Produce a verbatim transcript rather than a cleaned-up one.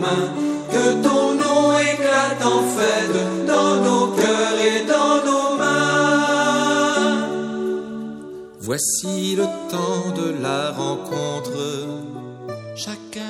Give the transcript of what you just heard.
mains, que ton nom éclate en fête dans nos cœurs et dans nos mains. Voici le temps de la rencontre, chacun